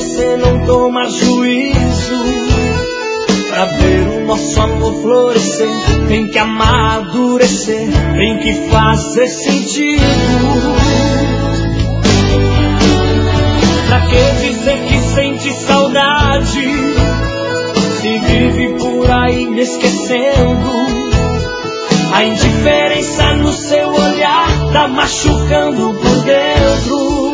você não toma juízo? Pra ver o nosso amor florescer, tem que amadurecer, tem que fazer sentido. Pra que dizer que sente saudade, se vive por aí me esquecendo? A indiferença no seu olhar tá machucando por dentro.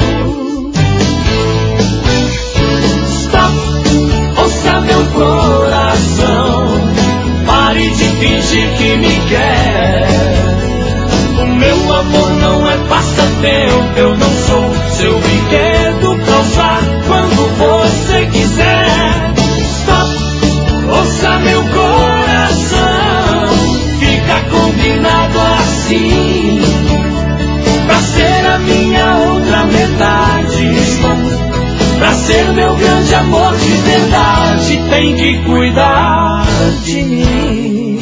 Stop, ouça meu coração, pare de fingir que me quer. O meu amor não é passatempo, eu não sou seu brinquedo pra usar quando você quiser. Stop, ouça meu coração, fica combinado assim, pra ser a minha outra metade. Pra ser meu grande amor de verdade, tem que cuidar de mim.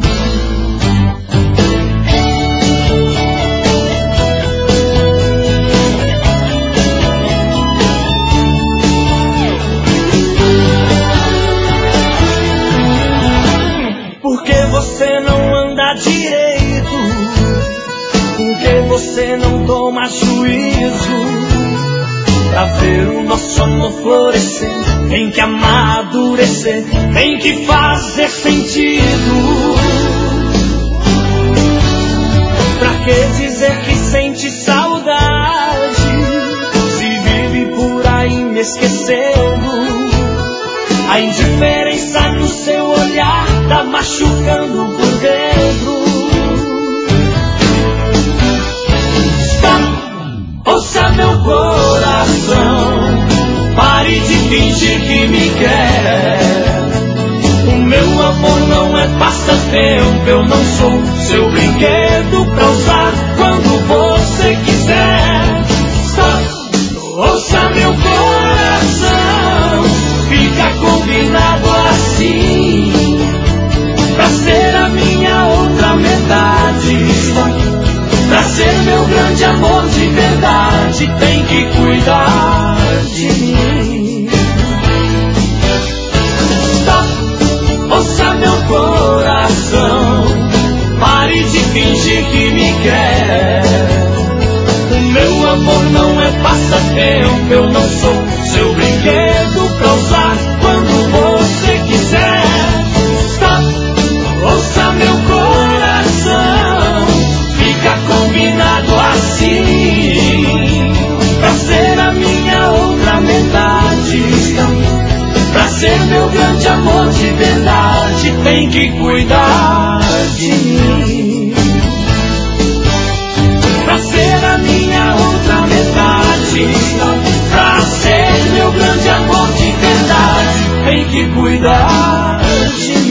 Por que você não anda direito? Por que você não toma juízo? Pra ver o nosso amor florescer, tem que amadurecer, tem que fazer sentido. Pra que dizer que sente saudade, se vive por aí me esquecendo? A indiferença no seu olhar tá machucando por dentro. Ouça meu coração, pare de fingir que me quer. O meu amor não é passatempo, eu não sou seu brinquedo pra usar quando você quiser. Ouça meu coração, fica combinado assim, pra ser a minha outra metade. Pra ser meu grande amor de verdade, tem que cuidar de mim. Stop, ouça meu coração, pare de fingir que me quer. O meu amor não é passatempo, eu não sou seu brinquedo pra usar quando você quiser. Stop, ouça meu coração, fica combinado assim, pra ser a minha outra metade. Pra ser meu grande amor de verdade, tem que cuidar de mim. Pra ser a minha outra metade, pra ser meu grande amor de verdade, tem que cuidar de mim.